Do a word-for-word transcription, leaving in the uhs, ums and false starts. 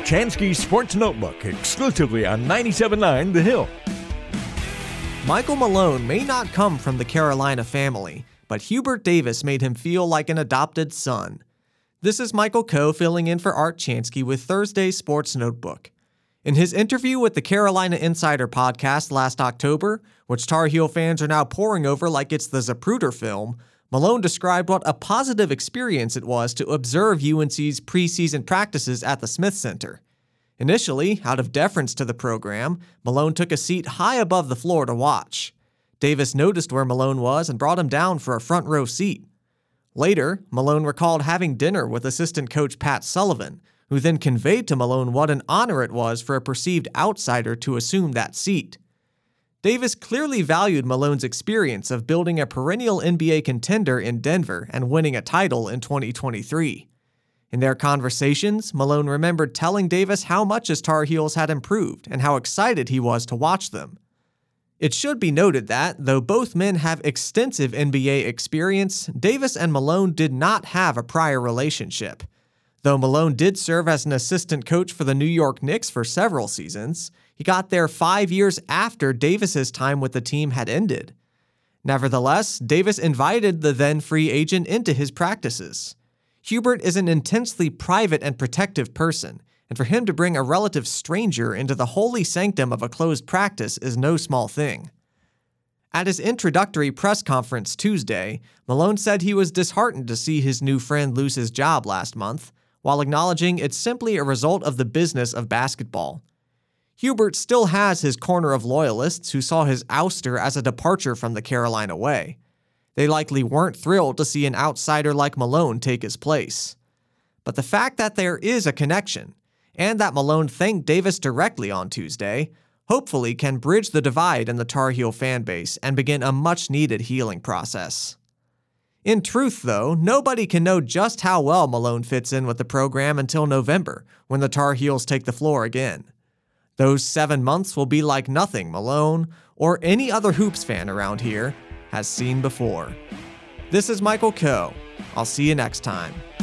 Chansky Sports Notebook, exclusively on ninety-seven point nine The Hill. Michael Malone may not come from the Carolina family, but Hubert Davis made him feel like an adopted son. This is Michael Coe filling in for Art Chansky with Thursday's Sports Notebook. In his interview with the Carolina Insider podcast last October, which Tar Heel fans are now poring over like it's the Zapruder film, Malone described what a positive experience it was to observe U N C's preseason practices at the Smith Center. Initially, out of deference to the program, Malone took a seat high above the floor to watch. Davis noticed where Malone was and brought him down for a front row seat. Later, Malone recalled having dinner with assistant coach Pat Sullivan, who then conveyed to Malone what an honor it was for a perceived outsider to assume that seat. Davis clearly valued Malone's experience of building a perennial N B A contender in Denver and winning a title in twenty twenty-three. In their conversations, Malone remembered telling Davis how much his Tar Heels had improved and how excited he was to watch them. It should be noted that, though both men have extensive N B A experience, Davis and Malone did not have a prior relationship. Though Malone did serve as an assistant coach for the New York Knicks for several seasons, he got there five years after Davis's time with the team had ended. Nevertheless, Davis invited the then free agent into his practices. Hubert is an intensely private and protective person, and for him to bring a relative stranger into the holy sanctum of a closed practice is no small thing. At his introductory press conference Tuesday, Malone said he was disheartened to see his new friend lose his job last month, while acknowledging it's simply a result of the business of basketball. Hubert still has his corner of loyalists who saw his ouster as a departure from the Carolina way. They likely weren't thrilled to see an outsider like Malone take his place. But the fact that there is a connection, and that Malone thanked Davis directly on Tuesday, hopefully can bridge the divide in the Tar Heel fan base and begin a much-needed healing process. In truth, though, nobody can know just how well Malone fits in with the program until November, when the Tar Heels take the floor again. Those seven months will be like nothing Malone, or any other Hoops fan around here, has seen before. This is Michael Coe. I'll see you next time.